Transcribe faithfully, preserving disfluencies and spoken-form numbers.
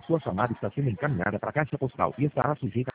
Sua chamada está sendo encaminhada para a caixa postal e estará sujeita